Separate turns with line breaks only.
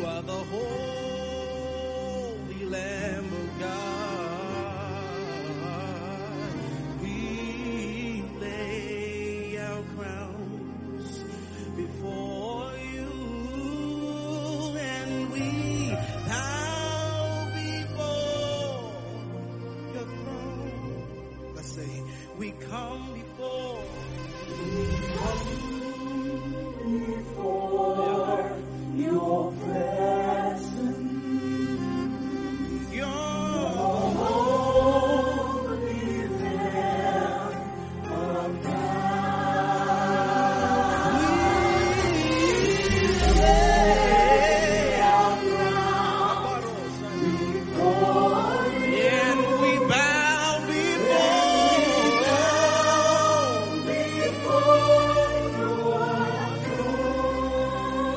are the holy Lamb of God. We lay our crowns before you, and we bow before your throne. Let's say, we come before you.